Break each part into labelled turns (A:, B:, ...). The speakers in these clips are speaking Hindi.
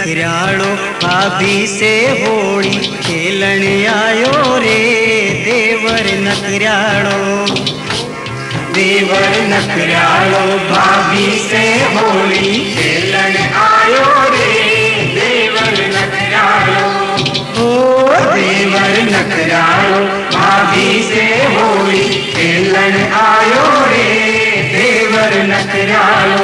A: नखरालो भाभी से होली खेलन आयो रे देवर नखरालो।
B: देवर नखरालो भाभी से होली खेलन आयो रे देवर नखरालो। ओ देवर नखरालो भाभी से होली खेलन आयो रे देवर नखरालो।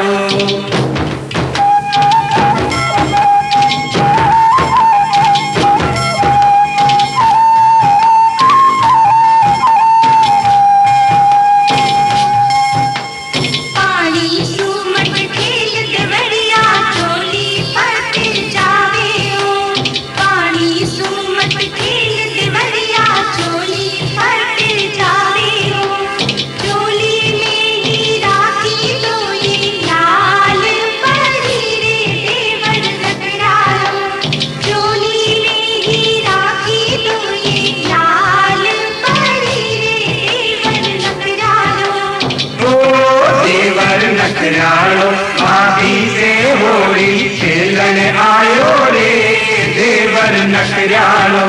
B: नखरालो भाभी से होली खेलन आयो रे देवर नखरालो।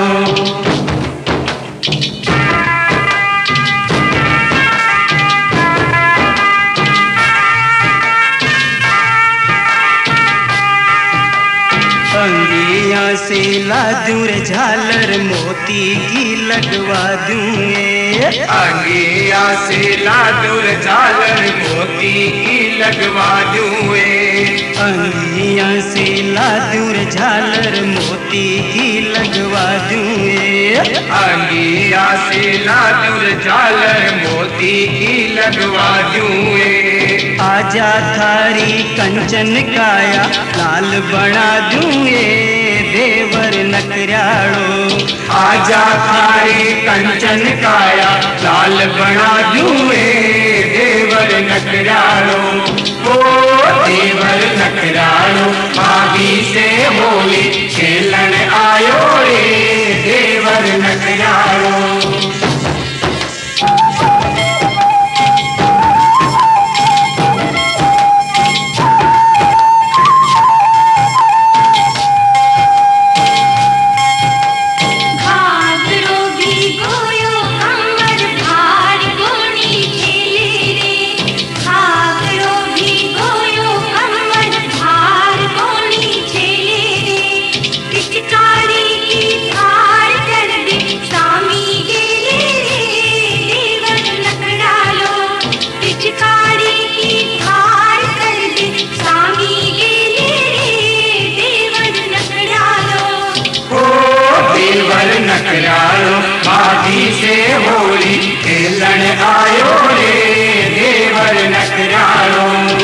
A: अंगिया से लादूर झालर मोती की लगवा दूंगे।
B: अंगिया से लादूर झालर मोती की लगवा दूंगे।
A: अंगिया से लादूर झालर मोती की लगवा दूंगे।
B: अंगिया से लादूर झालर मोती की लगवा दूंगे।
A: आजा थारी कंचन काया लाल बना दूंगे देवर नखरालो।
B: आजा थारी कंचन काया लाल बना दूंगे देवर नखरालो। ओ देवर नखरालो भाभी से होली खेलन आयो रे देवर नखरालो। नखरालो भाभी से होली खेलन आयो रे देवर नखरालो।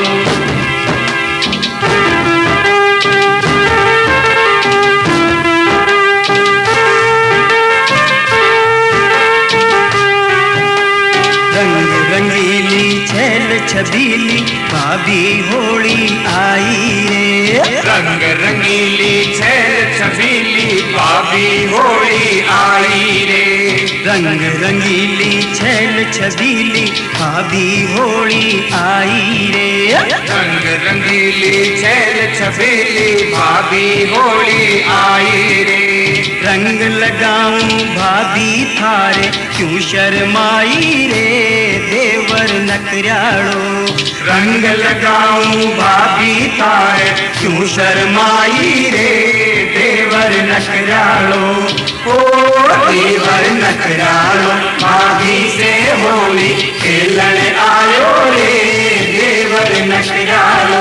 A: रंग रंगीली छैल छबीली भाभी होली आई रे।
B: रंग रंगीली छैल छबीली भाभी होली आई रे।
A: रंग रंगीली छैल छबीली भाभी होली आई रे।
B: रंग रंगीली छैल छबीली भाभी होली आई रे।
A: रंग लगाऊं भाभी थारे क्यों शर्माई रे देवर नखरालो।
B: रंग लगाऊं भाभी थारे क्यों शर्माई रे देवर नखरालो। ओ देवर नखरालो भाभी से होली खेलन आयो रे देवर नखरालो।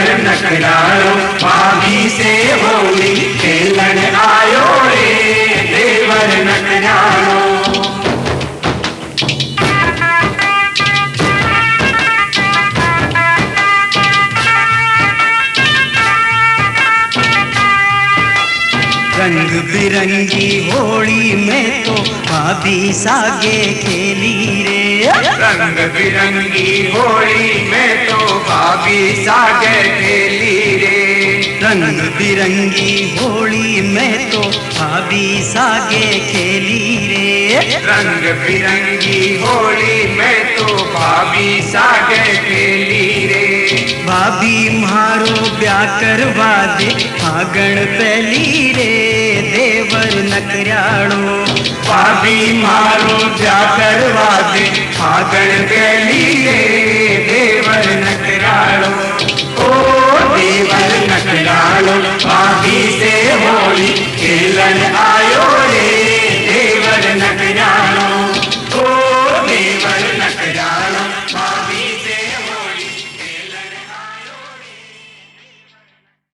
B: नखरालो भाभी से होली खेलन आयो रे।
A: बिरंगी होली में तो भाभी सागे खेली रे।
B: रंग बिरंगी होली में तो भाभी सागे खेली रे।
A: रंग बिरंगी होली में तो भाभी सागे खेली रे।
B: रंग बिरंगी होली में तो भाभी सागे खेली रे।
A: भाभी मारो ब्याह करवा दे फागण पहली रे देवर नकराड़ो।
B: भाभी मारो ब्याह करवा दे फागण पहली रे